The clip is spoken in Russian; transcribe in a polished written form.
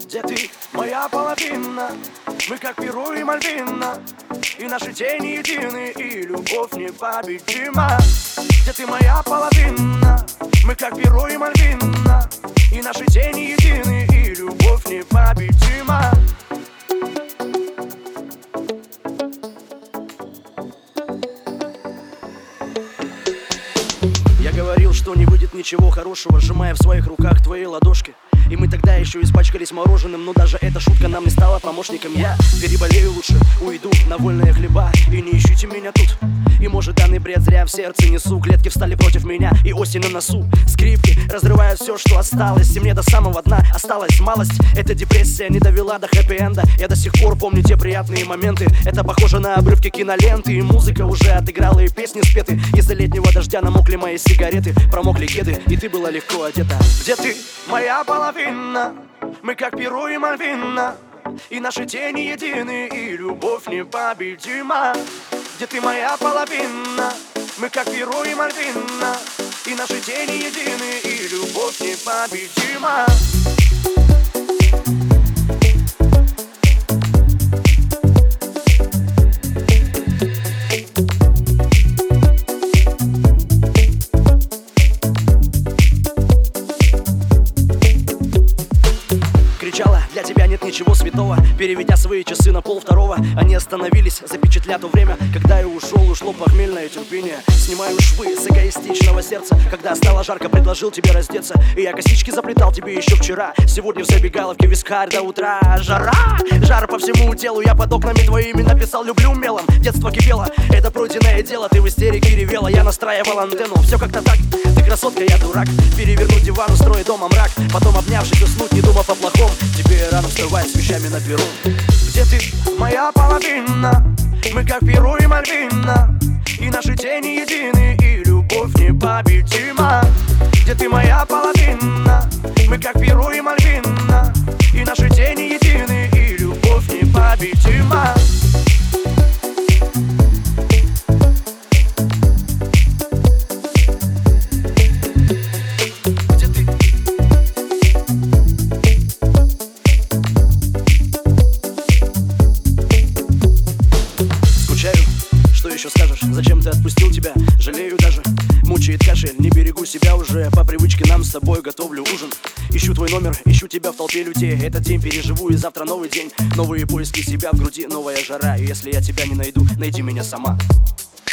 Где ты, моя половина? Мы как Перу и Мальвина, и наши тени едины, и любовь непобедима. Где ты, моя половина? Мы как Перу и Мальвина, и наши тени едины, и любовь непобедима. Я говорил, что не выйдет ничего хорошего, сжимая в своих руках твои ладошки. И мы тогда еще испачкались мороженым, но даже эта шутка нам не стала помощником. Я переболею лучше, уйду на вольные хлеба, и не ищите меня тут. И может данный бред зря в сердце несу. Клетки встали против меня, и осень на носу. Скрипки разрывают все, что осталось, и мне до самого дна осталась малость. Эта депрессия не довела до хэппи-энда. Я до сих пор помню те приятные моменты. Это похоже на обрывки киноленты, и музыка уже отыграла, и песни спеты. Из-за летнего дождя намокли мои сигареты, промокли кеды, и ты была легко одета. Где ты, моя половина? Мы как Перу и Мальвина, и наши тени едины, и любовь непобедима. Где ты, моя половина? Мы как Перу и Мальвина, и наши тени едины, и любовь непобедима. Кричала, для тебя нет ничего святого. Переведя свои часы на 1:30, они остановились, запечатля то время, когда я ушел, ушло похмельное терпение. Снимаю швы с эгоистичного сердца. Когда стало жарко, предложил тебе раздеться, и я косички заплетал тебе еще вчера. Сегодня в забегаловке вискарь до утра. Жара, жар по всему телу. Я под окнами твоими написал люблю мелом. Детство кипело, это пройденное дело. Ты в истерике ревела, я настраивал антенну. Все как-то так, ты красотка, я дурак. Перевернуть диван, устроить дома мрак. Потом обнявшись уснуть, не думав о плохом. Тебе рано вставать с вещами на перу. Где ты, моя половина? Мы как Перу и Мальвина, и наши тени едины, и любовь непобедима. Где ты, моя половина? Мы как Перу и Мальвина, и наши тени едины, и любовь непобедима. Что еще скажешь? Зачем ты отпустил тебя? Жалею даже. Мучает кашель, не берегу себя уже. По привычке нам с тобой готовлю ужин. Ищу твой номер, ищу тебя в толпе людей. Этот день переживу, и завтра новый день. Новые поиски себя в груди, новая жара. И если я тебя не найду, найди меня сама.